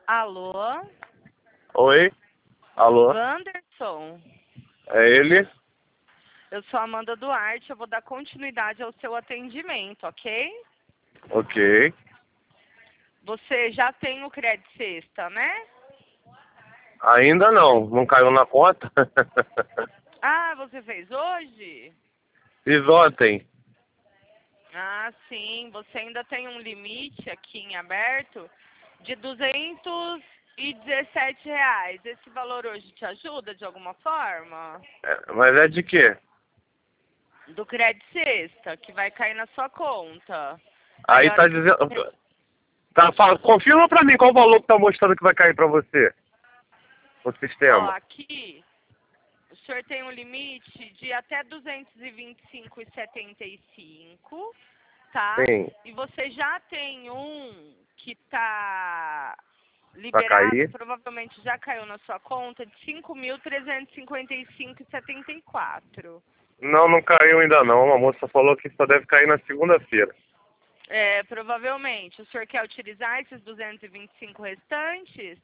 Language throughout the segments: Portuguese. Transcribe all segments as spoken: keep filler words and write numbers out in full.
Alô? Oi? Alô? Wanderson? É ele? Eu sou a Amanda Duarte, eu vou dar continuidade ao seu atendimento, ok? Ok. Você já tem o Crédito Sexta, né? Ainda não. Não caiu na conta? Ah, você fez hoje? Fiz ontem. Ah, sim. Você ainda tem um limite aqui em aberto de duzentos e dezessete reais. Esse valor hoje te ajuda de alguma forma? É, mas é de quê? Do Crédito Sexta, que vai cair na sua conta. Aí Aí a tá hora que dizendo... você... Tá, fala, confirma pra mim qual o valor que tá mostrando que vai cair pra você. O Ó, sistema. aqui o senhor tem um limite de até duzentos e vinte e cinco reais e setenta e cinco, tá? Sim. E você já tem um que tá Pra liberado, cair? provavelmente já caiu na sua conta, de cinco mil trezentos e cinquenta e cinco reais e setenta e quatro. Não, não caiu ainda não. A moça falou que só deve cair na segunda-feira. É, provavelmente. O senhor quer utilizar esses duzentos e vinte e cinco restantes?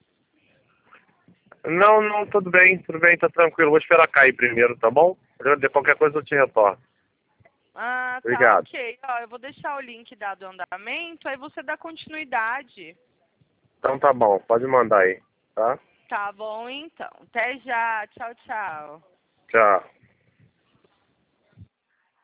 Não, não, tudo bem, tudo bem, tá tranquilo. Vou esperar cair primeiro, tá bom? De qualquer coisa eu te retorno. Ah, tá, Obrigado. ok. Ó, eu vou deixar o link dado andamento, aí você dá continuidade. Então tá bom, pode mandar aí, tá? Tá bom, então. Até já. Tchau, tchau. Tchau.